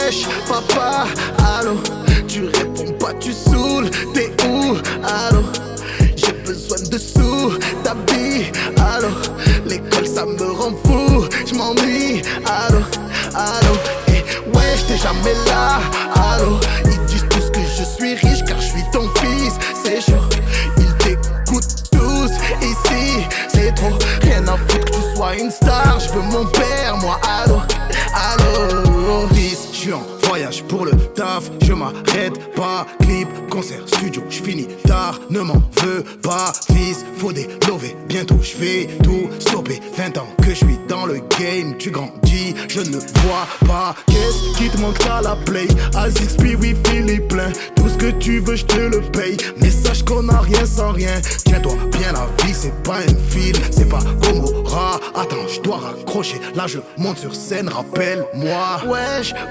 Wesh, papa, allô. Tu réponds pas, tu saoules. T'es où, allô? J'ai besoin de sous, d'habits, allô. L'école ça me rend fou, j'm'ennuie, allô, allô. Et wesh, t'es jamais là, allô. Ils disent tous que je suis riche car je suis ton fils, c'est chaud. Ils t'écoutent tous, ici, c'est trop. Rien à foutre que tu sois une star, je veux mon père, moi, allô, allô. Fils, je suis en voyage pour le taf, je m'arrête pas. Clip, concert, studio, je finis tard, ne m'en veux pas. Fils, faut des lovés, bientôt je vais tout stopper. 20 ans que je suis dans le game, tu grandis, je ne vois pas. Qu'est-ce qui te manque à la play? A6P, oui, Philippe plein. Tout ce que tu veux, je te le paye. Mais sache qu'on a rien sans rien. Tiens-toi bien, la vie, c'est pas un film, c'est pas Gomorrah. Attends, je dois raccrocher, là je monte sur scène, rappelle-moi. Wesh,